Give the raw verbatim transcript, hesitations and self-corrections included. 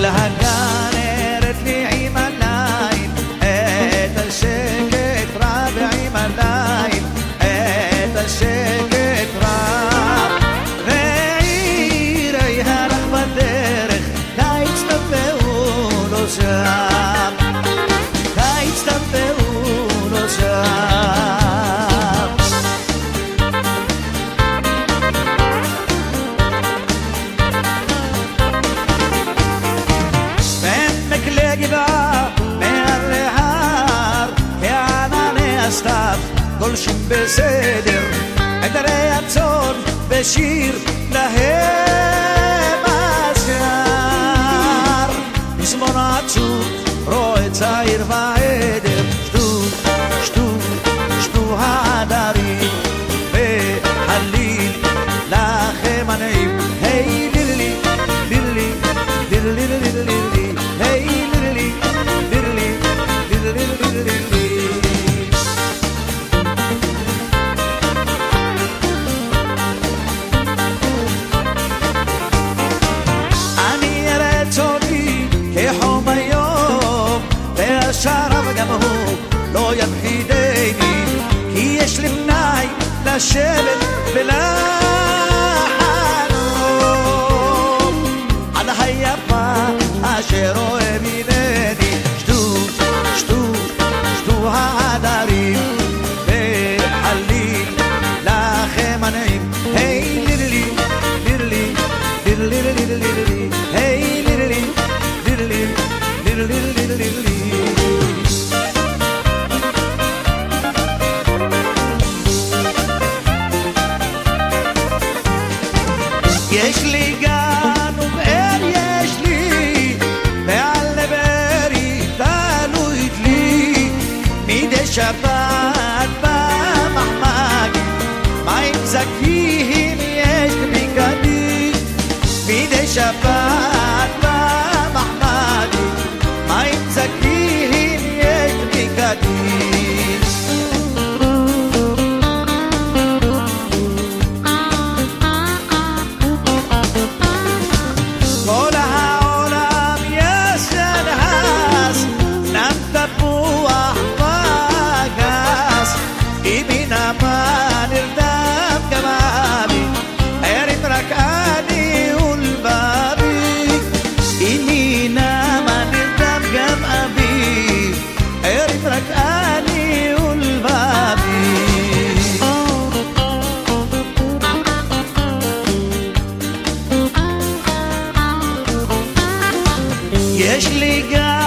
הגנרת לי עם הליל, את השקט רב עם הליל, את השקט רב. ועירי הלך בדרך, קיץ תפאו לו שם, קיץ תפאו לו שם. גבעה מעל להר, כענני הסתיו גולשים בסדר, עדרי הצאן בשיר להם השער. מזמור עצוב רואה צעיר ועדר, שתו, שתו, שתו העדרים והליל לכם הנעים. היי לילי, לילי, לילי, לילי, לילי, היי אני ארץ אותי כחום היום, והשרב גם הוא לא ימחידני, כי יש לי פנאי לשבת ולחלום על היפה אשר אוהב ממני. שתו, שתו, שתו העדרים והליל לכם הנעים. היי לילי, לילי, לילי, לילי, לילי, היי לילי, לילי, לילי, לילי, לילי. יש לי גן ובאר יש לי, ועל נברי תלוי דלי, מדי שבת במחמד מים זכים יש בגדי. מדי שבת במחמד מים זכים יש בגדי. יש לי גם